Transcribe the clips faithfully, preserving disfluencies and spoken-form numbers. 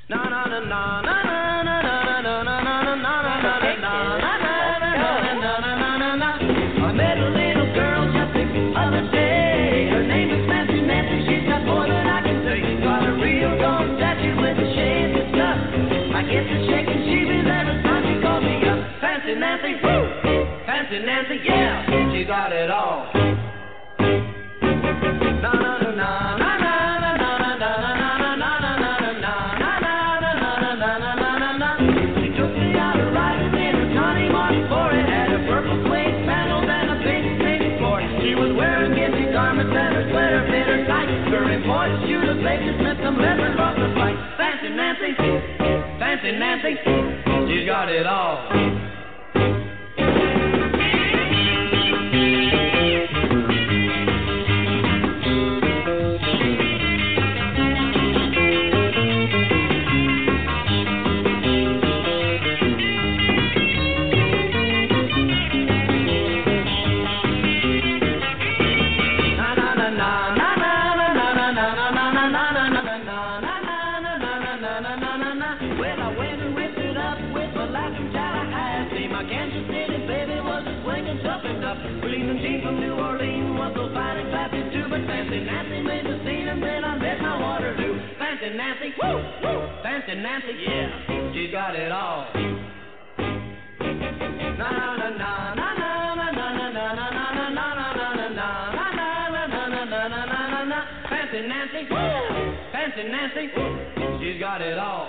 Na na na na na na na na na na na na na. I met a little girl just the other day. Her name is Nancy Nancy. She's got more than I can say. Got a real tall statue with a shade of stuff. I get to shaking sheepies every time she calls me up. Fancy Nancy, woo! Fancy Nancy, yeah, she got it all. Na na na na na na na na na na na na na na. She took me out riding in her Johnny Mark for it. Had a purple suede sandals and a pink pink floor. She was wearing skimpy garments and her sweater fit her tight. Her imported shoes of Baker Smith, some leather across the flight. Fancy Nancy, Fancy Nancy, she's got it all. Nancy, woo, woo, Fancy Nancy, yeah, she got it all. Na na na na na na na na na na na na na na na. Fancy Nancy, woo, Fancy Nancy, she's got it all.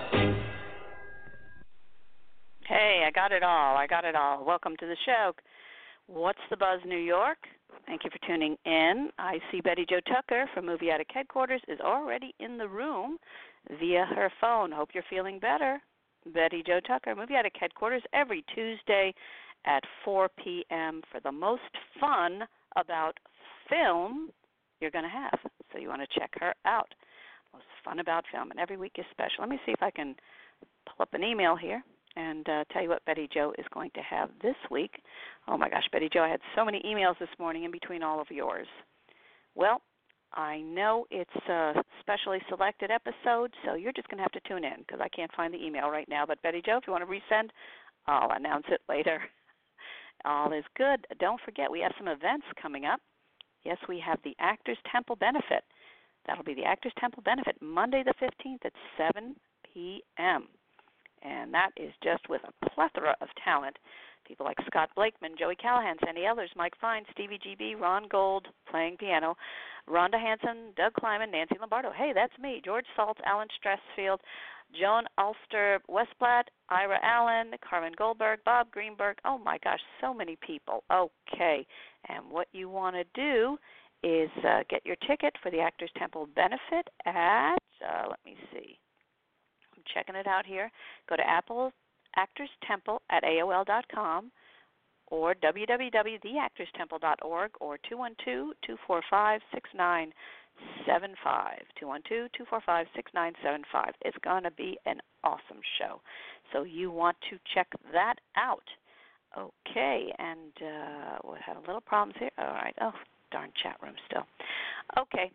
Hey, I got it all. I got it all. Welcome to the show. What's the Buzz, New York? Thank you for tuning in. I see Betty Jo Tucker from Movie Attic Headquarters is already in the room via her phone. Hope you're feeling better. Betty Jo Tucker, Movie Attic Headquarters, every Tuesday at four p.m. for the most fun about film you're going to have. So you want to check her out. Most fun about film, and every week is special. Let me see if I can pull up an email here and uh, tell you what Betty Jo is going to have this week. Oh, my gosh, Betty Jo, I had so many emails this morning in between all of yours. Well, I know it's a specially selected episode, so you're just going to have to tune in because I can't find the email right now. But, Betty Jo, if you want to resend, I'll announce it later. All is good. Don't forget, we have some events coming up. Yes, we have the Actors Temple Benefit. That'll be the Actors Temple Benefit Monday the fifteenth at seven p.m., and that is just with a plethora of talent. People like Scott Blakeman, Joey Callahan, Sandy Ellers, Mike Fine, Stevie G B, Ron Gold playing piano, Rhonda Hansen, Doug Kleiman, Nancy Lombardo. Hey, that's me. George Salt, Alan Stressfield, Joan Ulster Westblatt, Ira Allen, Carmen Goldberg, Bob Greenberg. Oh, my gosh, so many people. Okay, and what you want to do is uh, get your ticket for the Actors Temple Benefit at, uh, let me see. I'm checking it out here. Go to Apple Actors Temple at A O L dot com or w w w dot the actors temple dot org or two one two, two four five, six nine seven five. two one two, two four five, six nine seven five. It's going to be an awesome show. So you want to check that out. Okay, and uh, we had a little problems here. All right. Oh, darn chat room still. Okay.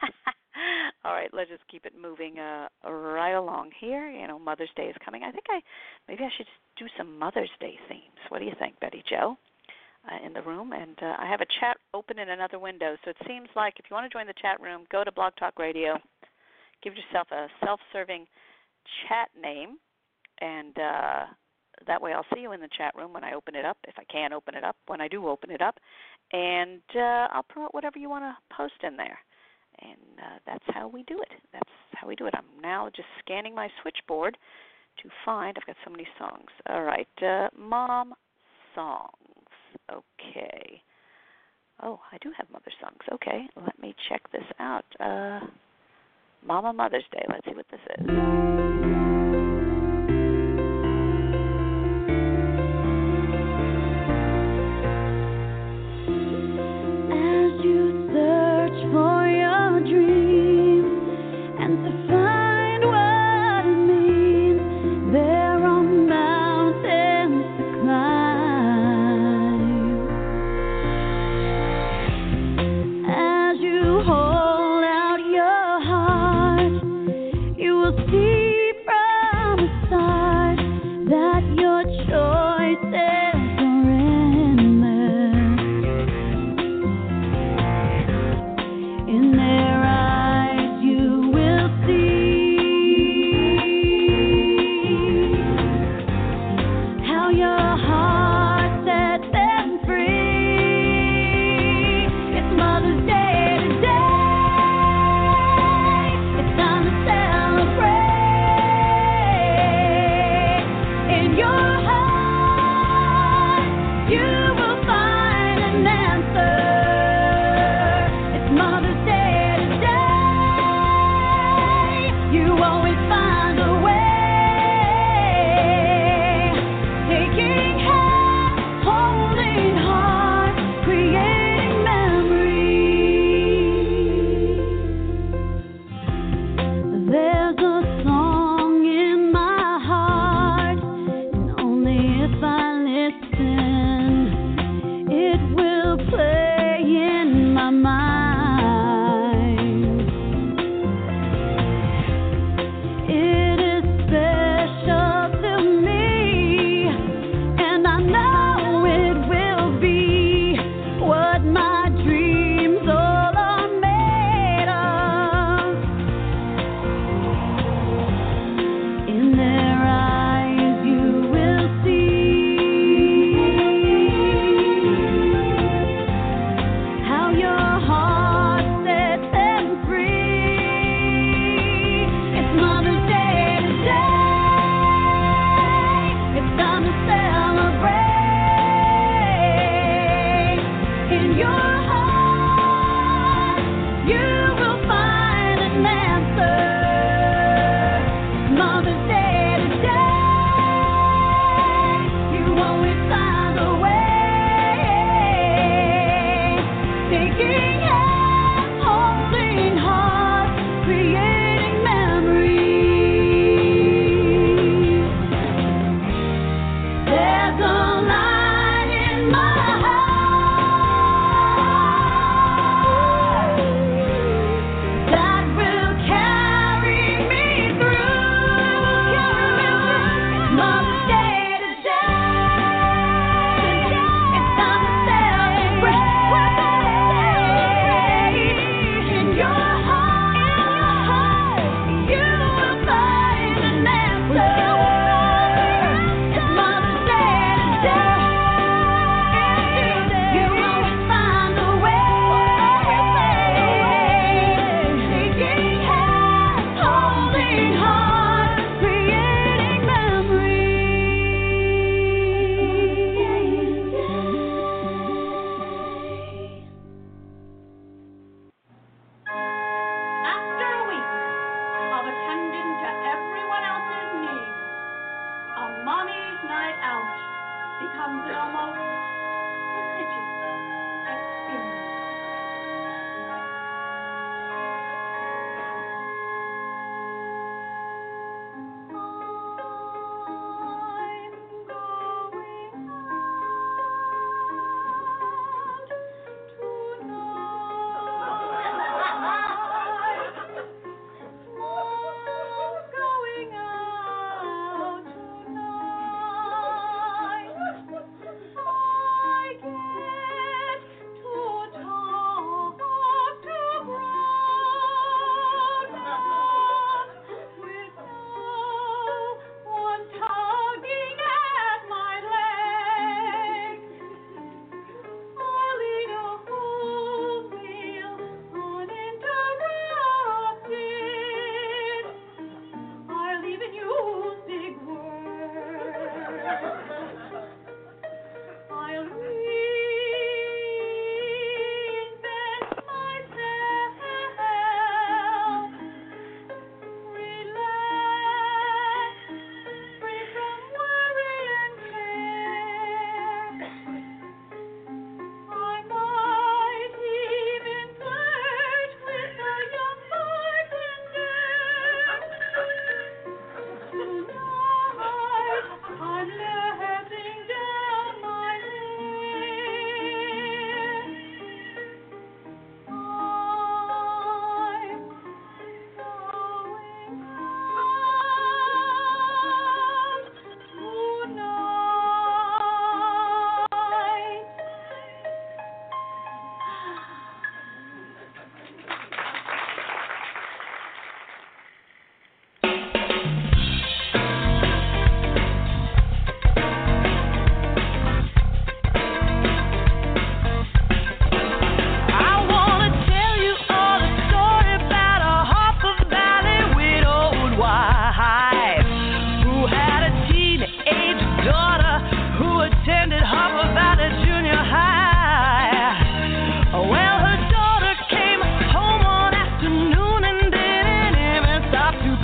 All right, let's just keep it moving uh, right along here. You know, Mother's Day is coming. I think I maybe I should do some Mother's Day themes. What do you think, Betty Jo, uh, in the room? And uh, I have a chat open in another window, so it seems like if you want to join the chat room, go to Blog Talk Radio, give yourself a self-serving chat name, and uh, that way I'll see you in the chat room when I open it up, if I can open it up, when I do open it up, and uh, I'll promote whatever you want to post in there. And uh, that's how we do it. That's how we do it. I'm now just scanning my switchboard to find, I've got so many songs. All right, uh, Mom songs. Okay. Oh, I do have mother songs. Okay, let me check this out. Uh, Mama Mother's Day. Let's see what this is. Hold out your heart, you will see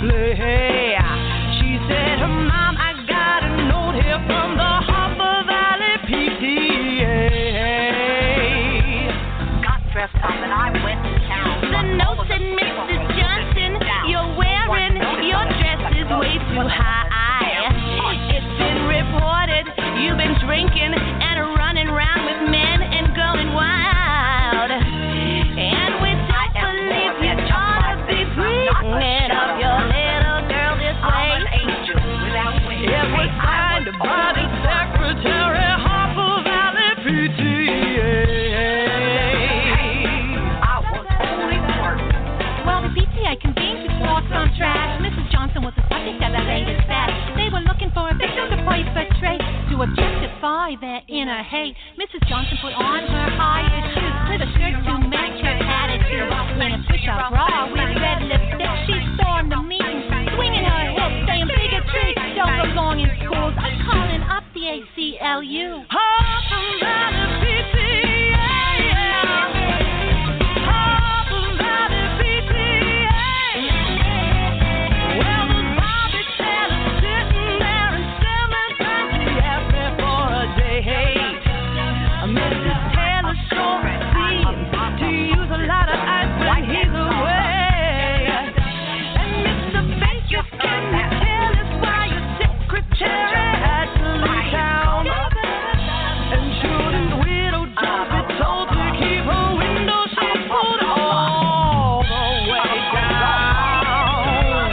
play. She said, Mom, I got a note here from the Harper Valley P T A. Got dressed up and I went to town. The note said, Missus Johnson, you're wearing your dress is way too high. It's been reported you've been drinking and running around with men and going wild. And we don't believe you ought to be bringing up your little girl this way. It was signed by the Secretary, Harper Valley P T A. Well, the P T A convened to talk some trash. Missus Johnson was the subject of that latest batch. They were looking for a victim to perpetrate, to objectify their inner hate. Missus Johnson put on her highest shoes with a skirt to match her attitude. In a push-up bra with red lipstick, she stormed the meeting, swinging her hips, saying bigotry don't belong in schools. I'm calling up the A C L U. Harper Valley P T A. Harper Valley P T A. Well, the Bobby Taylor sitting there in seventh grade. She asked me for a date. Missus Taylor sure seems to use a lot of ice when he's away. And Mister Baker, can you tell us why your secretary had to leave town? And shouldn't Widow just be told to keep her window shade pulled all the way down?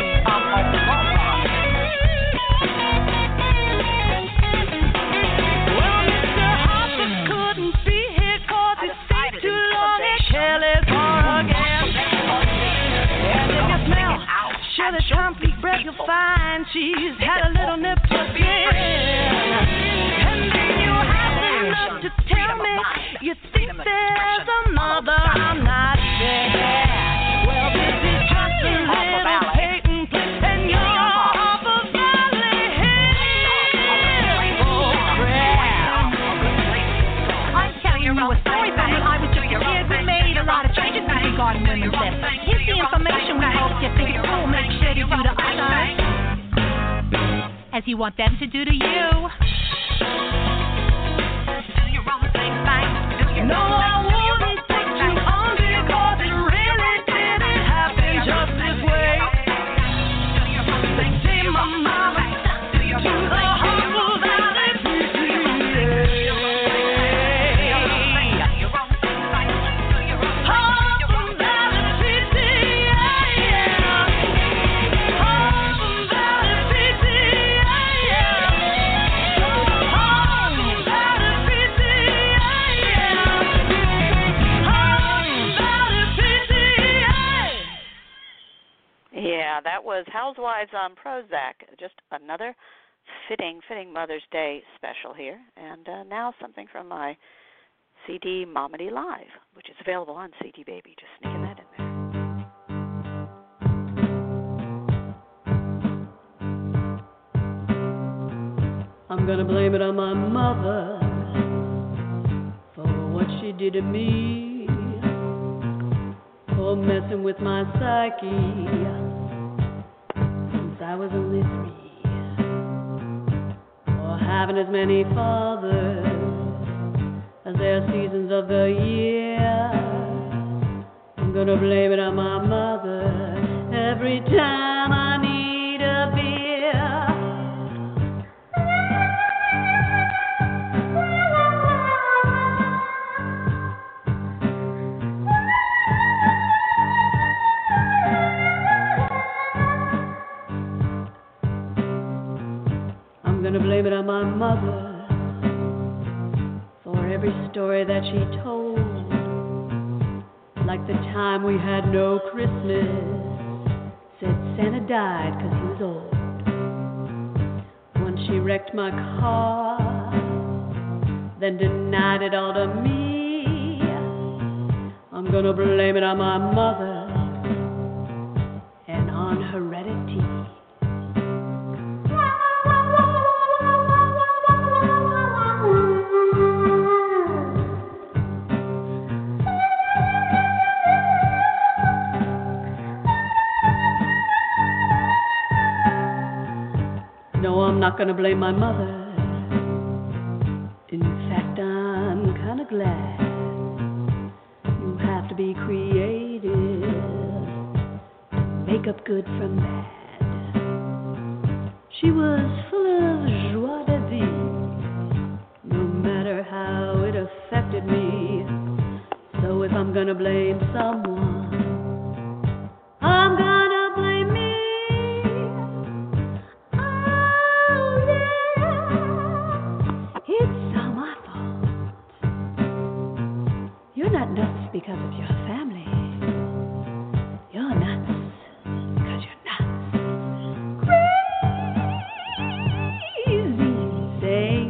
Well, Mister Harper couldn't be here 'cause he stayed too long at Kelly's Bar again. And if you smell, sure the complete bread you'll find she's had a little nip again. And then you have the love to tell me you think there's a mother I'm not there. Well, this is just a little Peyton place, and you're Harper Valley Hill for crap. I'm telling you a story from when I was just a kid. We made a lot of changes regarding women's lib. Here's the information we hope you think it's cool. Make sure you do to others as you want them to do to you. No, I wouldn't take you on because it really didn't happen just this way. They say my mama to the Harper Valley P T A. Harper Valley P T A. Harper Valley P T A. Harper Valley P T A. Yeah, that was Housewives on Prozac. Just another fitting, fitting Mother's Day special here. And uh, now something from my C D Momedy Live, which is available on C D Baby. Just sneaking that in there. I'm gonna blame it on my mother for what she did to me, for messing with my psyche since I was only three, for having as many fathers as there are seasons of the year. I'm gonna blame it on my mother every time I need a beer. I'm gonna blame it on my mother for every story that she told, like the time we had no Christmas, said Santa died 'cause he was old. Once she wrecked my car, then denied it all to me. I'm gonna blame it on my mother and on heredity. I'm not gonna blame my mother. In fact, I'm kinda glad. You have to be creative to make up good from bad. She was full of joie de vivre, no matter how it affected me. So if I'm gonna blame someone, I'm gonna blame me. Oh yeah, it's all my fault. You're not nuts because of your family. You're nuts because you're nuts. Crazy insane.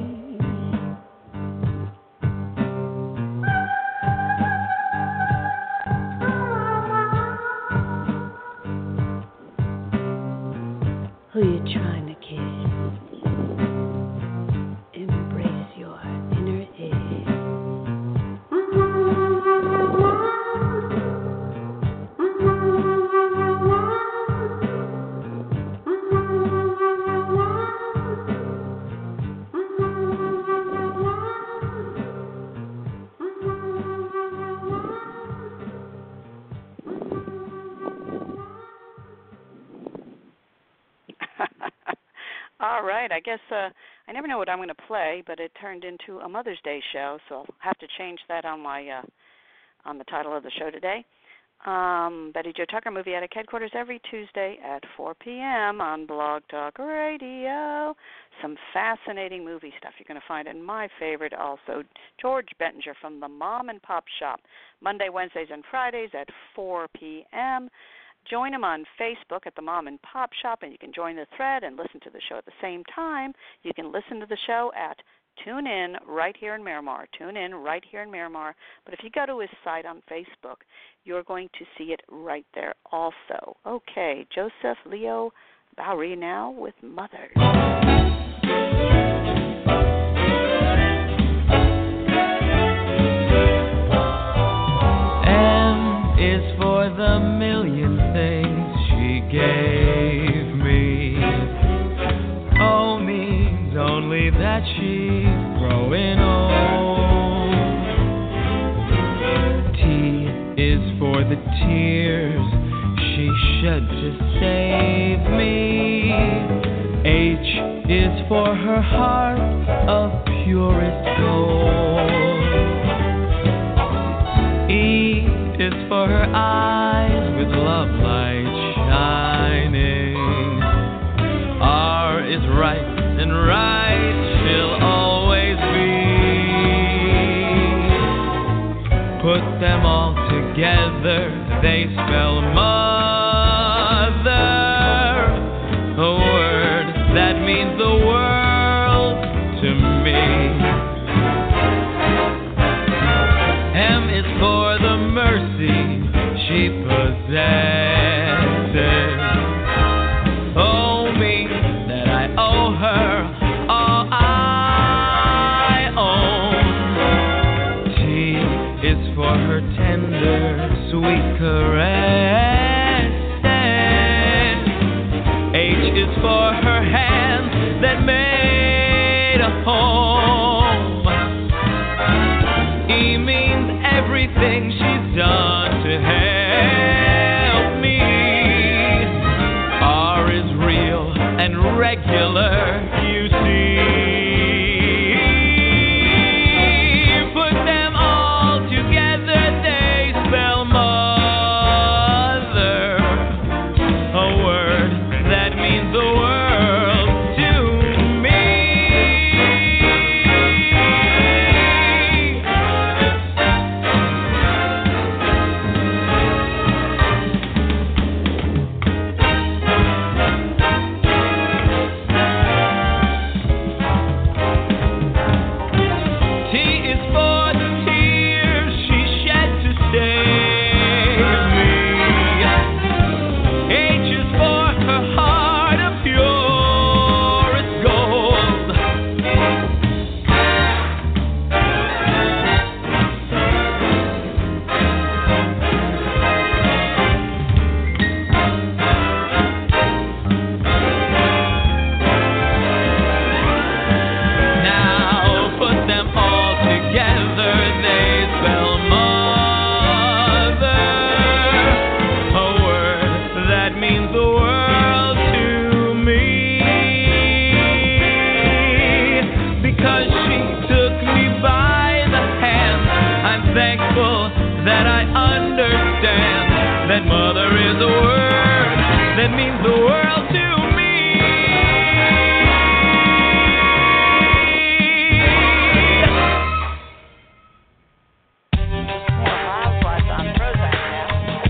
Who you trying to kiss? Embrace your inner egg. All right, I guess uh, I never know what I'm going to play, but it turned into a Mother's Day show, so I'll have to change that on my uh, on the title of the show today. Um, Betty Jo Tucker, Movie Attic Headquarters, every Tuesday at four p.m. on Blog Talk Radio. Some fascinating movie stuff you're going to find, and my favorite also, George Bettinger from the Mom and Pop Shop, Monday, Wednesdays, and Fridays at four p.m. Join them on Facebook at the Mom and Pop Shop, and you can join the thread and listen to the show at the same time. You can listen to the show at TuneIn right here in Miramar. TuneIn right here in Miramar. But if you go to his site on Facebook, you're going to see it right there also. Okay, Joseph Leo Bowery now with Mother. M is for the million things she gave me. O means only that she's growing old. T is for the tears she shed to save me. H is for her heart of purest gold. E is for her eyes with love light shining. R is right, and right she'll always be. Put them all together, they spell mother, a word that means the world to me. M is for the mercy she possesses. Oh, me, that I owe her all I own. T is for her tender, sweet caresses. H is for her hands that made a home. E means everything she's done to help me. R is real and regular, you see. Put them all together, they spell mother, a word that means the world to me. world to me. More Housewives on Prozac now.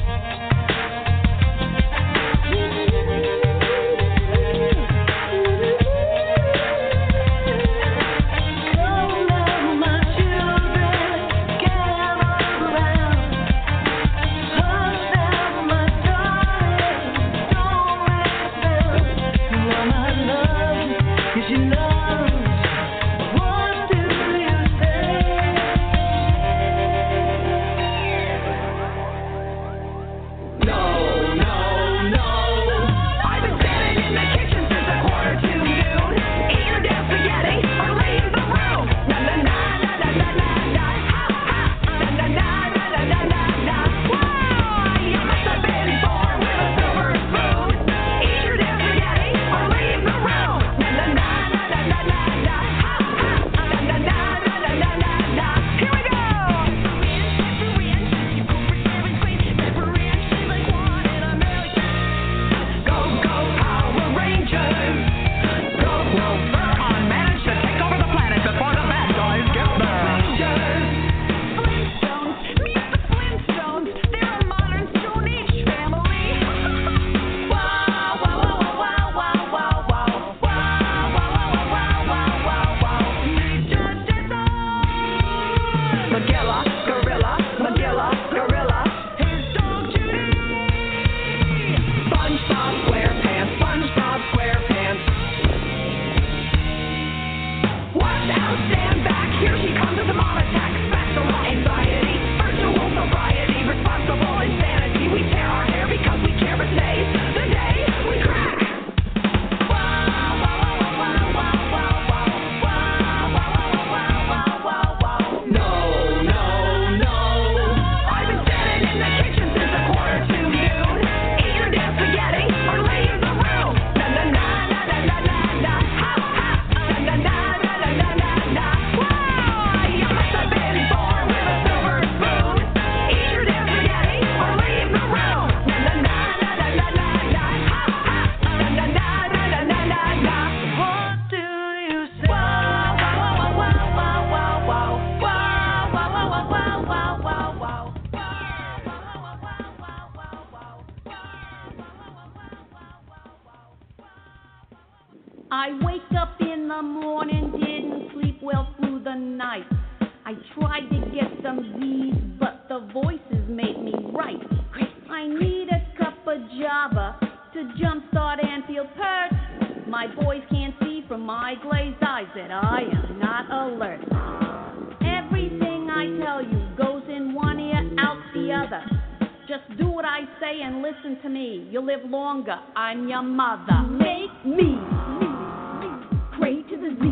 I wake up in the morning, didn't sleep well through the night. I tried to get some Z's, but the voices made me right. I need a cup of Java to jumpstart and feel pert. My boys can't see from my glazed eyes that I am not alert. Everything I tell you goes in one ear, out the other. Just do what I say and listen to me. You'll live longer. I'm your mother. Make me, me, me, pray to the Z.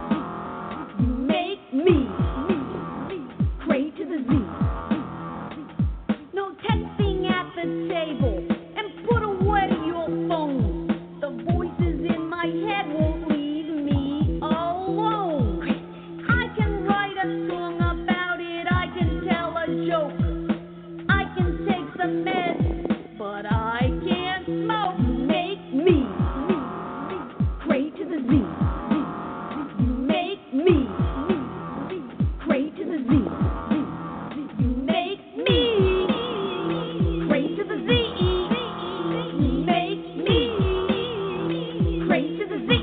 You make me, me, me, pray to the Z. No texting at the table and put away your phone. The voices in my head won't leave me alone. I can write a song about it. I can tell a joke. I can take some meds, but I can't smoke. Make me, me, me, pray to the Z. You make me, me, me, pray to the Z. You make me, pray to the Z. You make me, pray to the Z.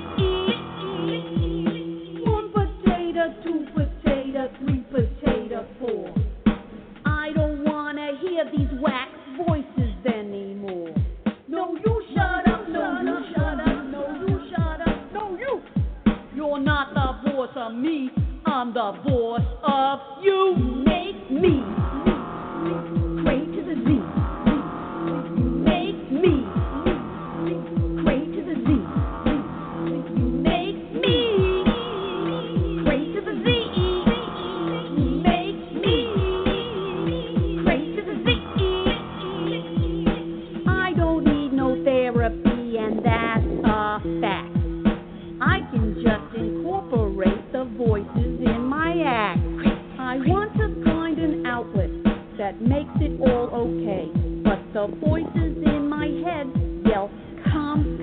One potato, two potato, three potato, four. I don't wanna hear these wax voices anymore. No, you shut up, no, you shut up, no, you shut up, no, you. You're not the boss of me, I'm the boss of you. Make me, me, me, pray to the Z. You make me, me, me, pray to the Z. You make me, pray to the Z. You make me, pray to the Z. I don't need no therapy, and that's a fact. I can just incorporate the voices in my act. I want to find an outlet that makes it all okay, but the voices in my head yell, calm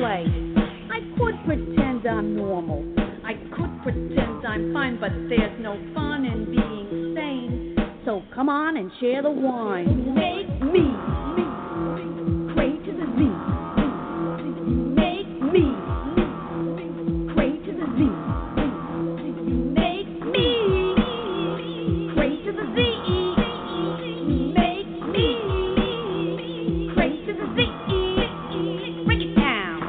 way. I could pretend I'm normal. I could pretend I'm fine, but there's no fun in being sane. So come on and share the wine. Make me, me, pray to the Z. Make me, pray to the Z. Make me, pray to the Z. Make me, pray to the Z. Bring it down.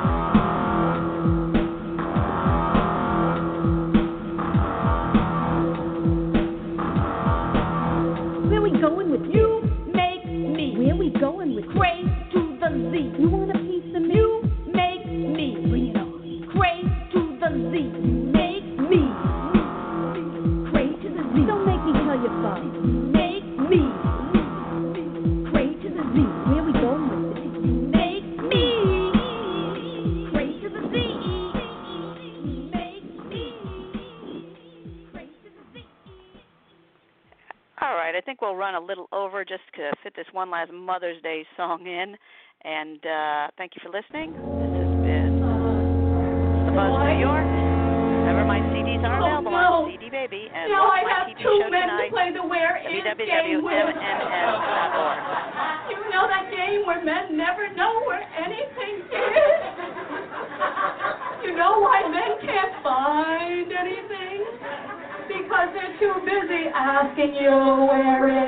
Where we going with you? Make me. Where we going with Cray to the Z? You want a piece of me? You make me. Bring it on. Cray to the Z. Make me. Cray to the Z. Don't make me tell you first. Make me. Cray to the Z. Where we going with it? Make me. Cray to the Z. Make me. Cray to the Z. All right, I think we'll run a little over just to fit this one last Mother's Day song in. And uh, thank you for listening. This has been The Buzz New York. Remember, my C Ds are available Oh, no. on C D Baby. And Now I watch my have T V two show men to tonight, play the Where w Is w w game dot with. m m s dot org. You know that game where men never know where anything is? You know why men can't find anything? Because they're too busy asking you where it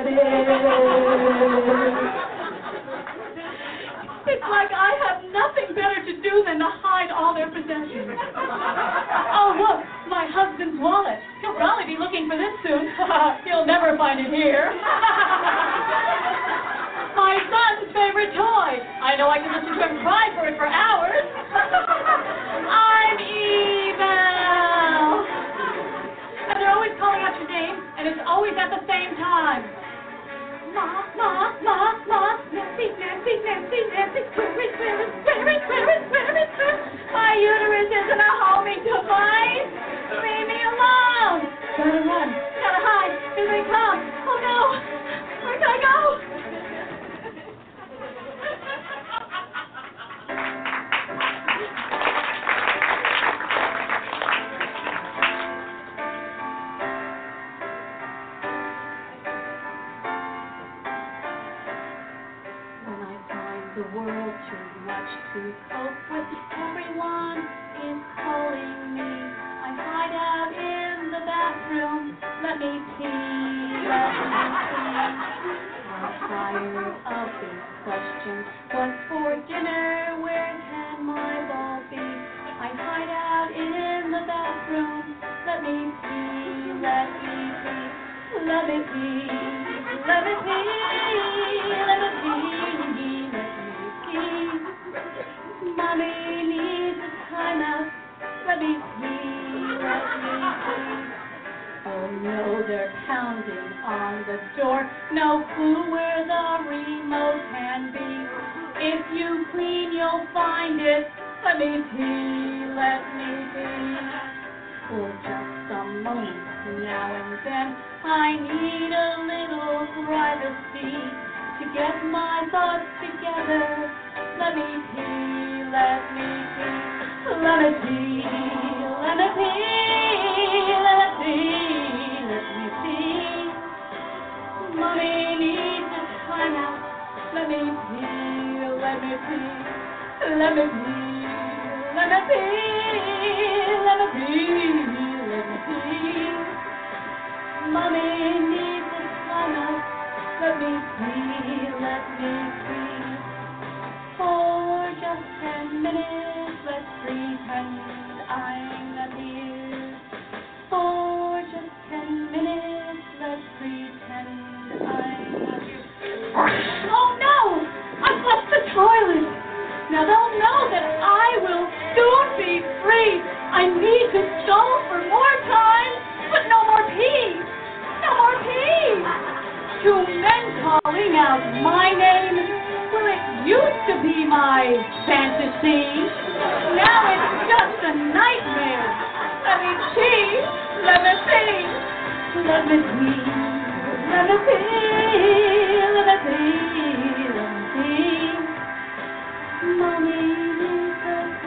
is. It's like I have nothing better to do than to hide all their possessions. Oh, look, my husband's wallet. He'll probably be looking for this soon. He'll never find it here. My son's favorite toy. I know I can listen to him cry for it for hours. I'm evil. And they're always calling out your name, and it's always at the same time. Ma, ma, ma, ma, Nancy, Nancy, Nancy, Nancy, where is, where is, where is, where is, where is, where is? My uterus isn't a homing device. Leave me alone. Gotta run, gotta hide. Here they come. Oh no, where can I go? When I find the world too much to cope with, everyone is calling me. I hide out in the bathroom. Let me pee, let me pee. I'm tired of these questions. What's for dinner? Where can my ball be? I hide out in the bathroom. Let me pee, let me pee. Let me pee, let me pee, let me pee, let me pee. Mommy needs a timeout. Let me pee, let me pee. Oh no, they're pounding on the door. No clue where the remote can be. If you clean, you'll find it. Let me pee, let me pee. For just a moment now and then, I need a little privacy to get my thoughts together. Let me pee, let me pee, let me pee, let me pee, let me pee, let me pee. Mommy needs a timeout. Let me pee, let me pee, let me pee, let me pee, let me pee, let me pee. Mommy needs a timeout. Let me pee, let me pee. For just ten minutes, let's pretend I'm not here. For just ten minutes, let's pretend I'm not here. Oh no! I've left the toilet. Now they'll know that I will soon be free. I need to stall for more time, but no more pee. No more pee. Two men calling out my name. Well, it used to be my fantasy. Now it's just a nightmare. Let me pee. Let me pee. Let me pee. Let me pee. Let me pee. Let me pee. Mommy needs a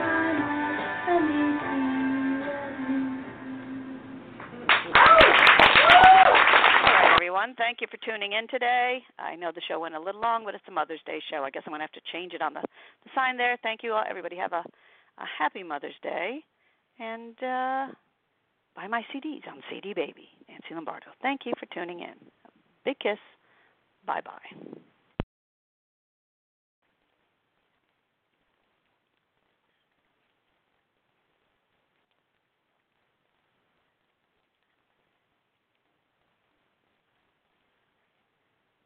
thank you for tuning in today. I know the show went a little long, but it's a Mother's Day show. I guess I'm going to have to change it on the, the sign there. Thank you all. Everybody have a, a happy Mother's Day. And uh, buy my C Ds on C D Baby, Nancy Lombardo. Thank you for tuning in. Big kiss. Bye-bye.